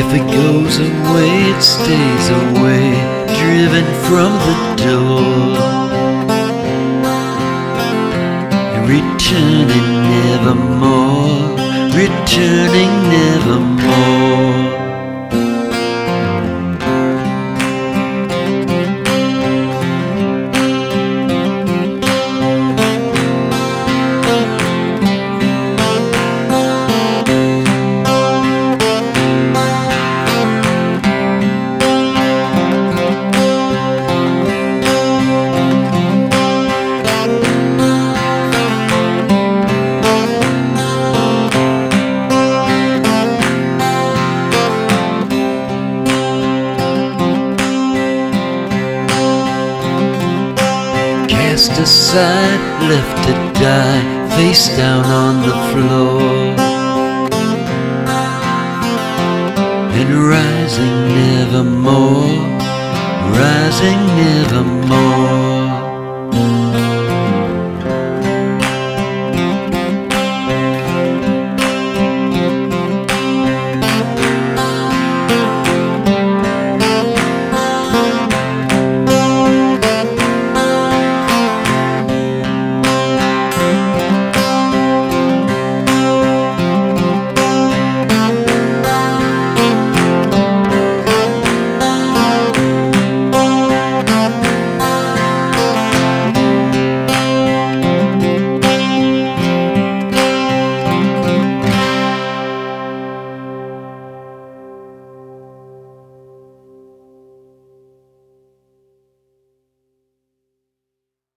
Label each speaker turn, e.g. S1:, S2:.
S1: If it goes away, it stays away, driven from the door, returning nevermore, returning nevermore. Cast aside, left to die, face down on the floor, and rising nevermore, rising nevermore.